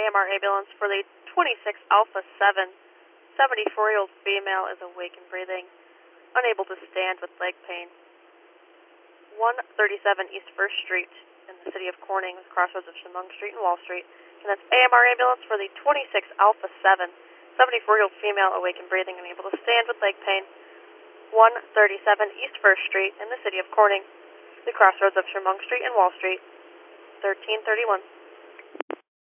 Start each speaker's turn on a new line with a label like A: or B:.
A: AMR ambulance for the 26 Alpha 7. 74-year-old female is awake and breathing, unable to stand with leg pain. 137 East 1st Street in the city of Corning, crossroads of Chemung Street and Wall Street. And that's AMR ambulance for the 26 Alpha 7. 74-year-old female awake and breathing, unable to stand with leg pain. 137 East 1st Street in the city of Corning, the crossroads of Chemung Street and Wall Street. 1331.